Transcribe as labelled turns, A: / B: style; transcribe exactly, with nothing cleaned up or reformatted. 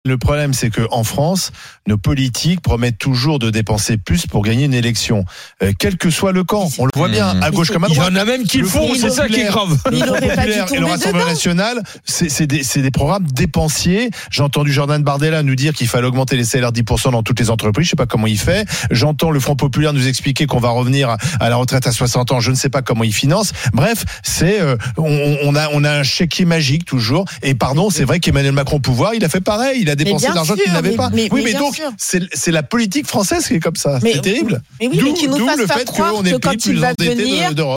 A: Le problème, c'est que en France, nos politiques promettent toujours de dépenser plus pour gagner une élection, euh, quel que soit le camp. On le voit bien, à gauche comme à droite.
B: Il y en a même qui le font, c'est ça qui est grave.
A: Le Front populaire et le Rassemblement national, c'est, c'est, des, c'est des programmes dépensiers. J'ai entendu Jordan Bardella nous dire qu'il fallait augmenter les salaires dix pour cent dans toutes les entreprises. Je sais pas comment il fait. J'entends le Front populaire nous expliquer qu'on va revenir à la retraite à soixante ans. Je ne sais pas comment il finance. Bref, c'est euh, on, on a on a un chéquier magique toujours. Et pardon, c'est vrai qu'Emmanuel Macron au pouvoir, il a fait pareil. Il a dépensé de l'argent qu'il n'avait
C: mais,
A: pas.
C: Mais,
A: oui,
C: mais,
A: mais donc, c'est, c'est la politique française qui est comme ça.
C: Mais,
A: c'est terrible.
C: Mais oui,
A: d'où,
C: mais qui nous
A: d'où
C: fasse
A: le
C: faire
A: fait
C: croire
A: qu'on est
C: que
A: plus,
C: quand il
A: plus
C: va
A: endetté
C: venir,
A: d'Europe.